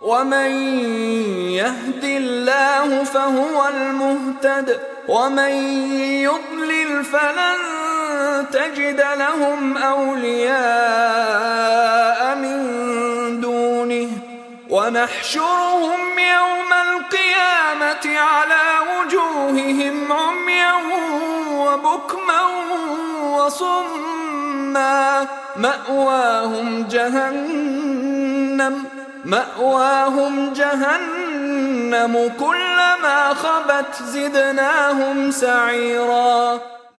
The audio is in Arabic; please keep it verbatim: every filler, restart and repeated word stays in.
ومن يهد الله فهو المهتد ومن يضلل فلن تجد لهم أولياء من دونه ونحشرهم يوم القيامة على وجوههم عميا وبكما وصما مأواهم جهنم مأواهم جهنم كلما خبت زدناهم سعيرا